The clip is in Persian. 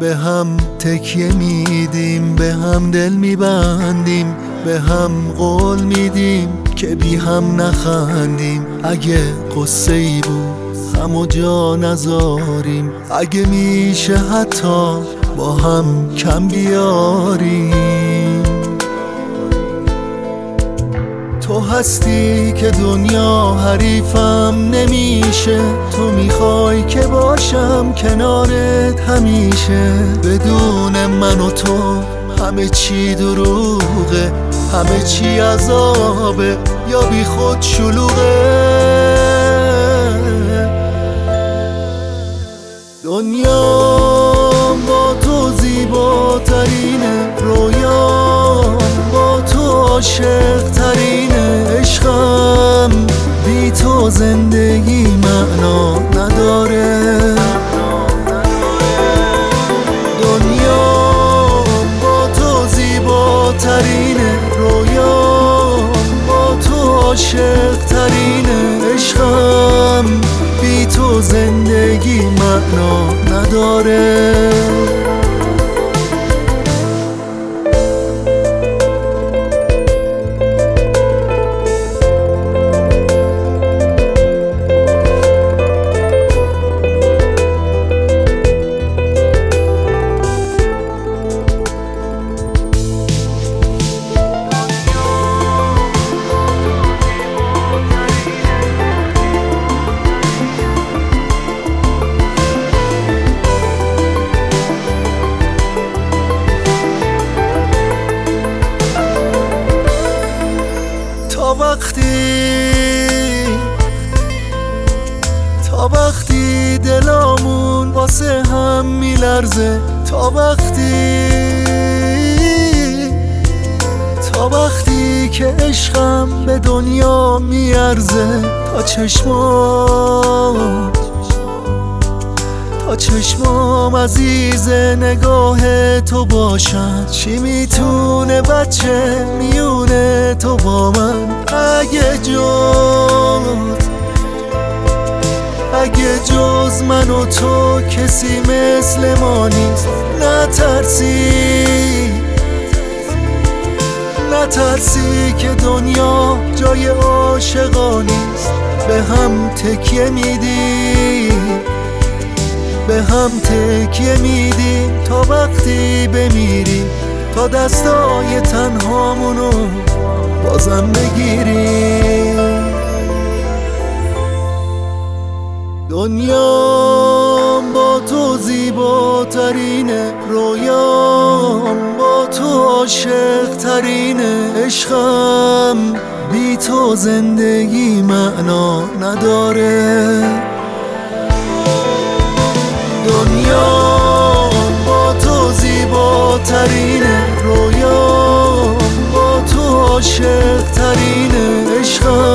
به هم تکیه میدیم، به هم دل میبندیم، به هم قول میدیم که بی هم نخندیم. اگه قصه ای بود همو جا نذاریم، اگه میشه حتی با هم کم بیاریم. تو هستی که دنیا حریفم نمیشه، تو میخوای که باشم کنارت همیشه. بدون من و تو همه چی دروغه، همه چی عذابه یا بی خود شلوغه. دنیا با تو زیباترینه، رویام با تو عاشق ترینه. عشقم بی تو زندگی معنا نداره. دنیا با تو زیباترینه، رویام با تو عاشق ترینه. عشقم بی تو زندگی معنا نداره. تا وقتی دلامون واسه هم میلرزه، تا وقتی که عشقم به دنیا میارزه. تا چشمام عزیز نگاه تو باشن. چی میتونه بچه میونه تو با من؟ اگه جز من و تو کسی مثل ما نیست، نترسی که دنیا جای عاشقا نیست. به هم تکیه میدیم تا وقتی بمیریم، تا دستای تنهامونو بازم بگیریم. دنیا با تو زیباترینه، رویام با تو عاشق ترینه. عشقم بی تو زندگی معنا نداره. دنیا با تو زیباترینه، رویام با تو عاشق ترینه. عشقم